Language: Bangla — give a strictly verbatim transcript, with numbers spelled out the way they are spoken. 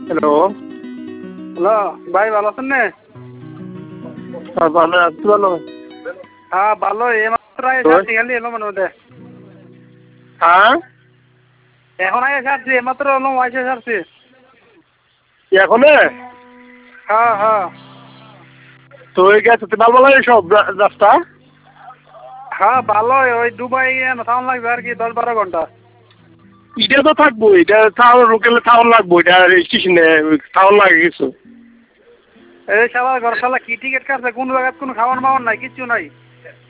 হ্যালো হ্যালো ভাই ভালো আছেন না? হ্যাঁ ভালো আছি। ভালো হ্যাঁ ভালো এইমাত্র এসে খালি এলো মনে হতে। হ্যাঁ এখন আগে ছাড়ছি এইমাত্র এলো আইসে ছাড়ছি। এখন হ্যাঁ হ্যাঁ তো ওই গেছে তো ভালো লাগে সব রাস্তা। হ্যাঁ ভালো ওই দুবাই থাউন লাগবে আর কি দশ বারো ঘন্টা। এটা তো থাকবো, এটা টাউন লোকালে টাউন লাগবো, এটা স্টেশনে টাউন লাগে কিছু। এই শালা ঘর শালা কি টিকিট কাটছে কোন জায়গায় কোনো খাওয়ার মাওয়ার নাই কিচ্ছু নাই।